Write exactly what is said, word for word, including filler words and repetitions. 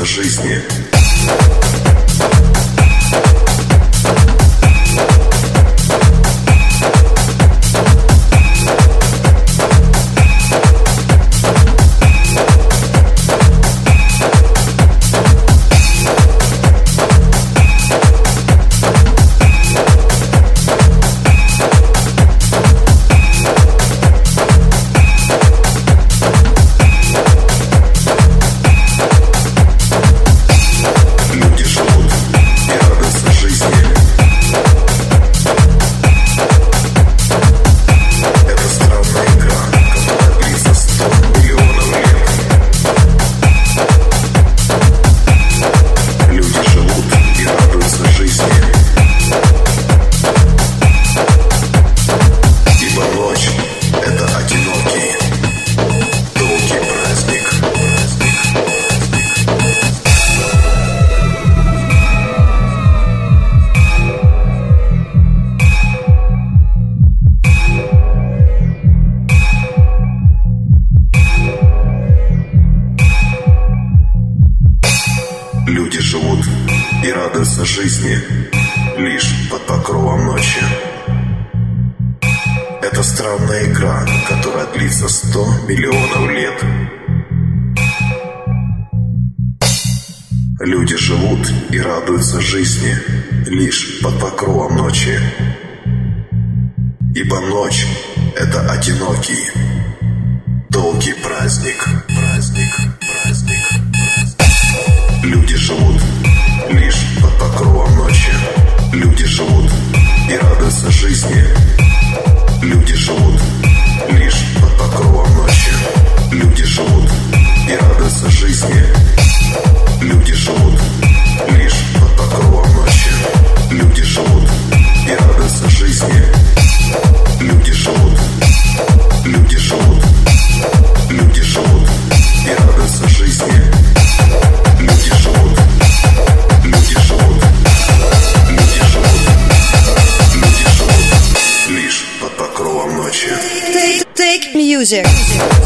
радуются жизни. Люди живут и радуются жизни лишь под покровом ночи. Это странная игра, которая длится сто миллионов лет. Люди живут и радуются жизни лишь под покровом ночи. Ибо ночь — это одинокий, долгий праздник, праздник, праздник. Люди живут лишь под покровом ночи. Люди живут и радуются жизни. Люди живут лишь под покровом ночи. Люди живут и радуются жизни. Люди живут лишь под покровом ночи. Люди живут и радуются жизни. Люди живут, люди живут, люди живут и радуются жизни. Люди живут, люди живут, люди живут, люди живут лишь под покровом ночи. Take, take music.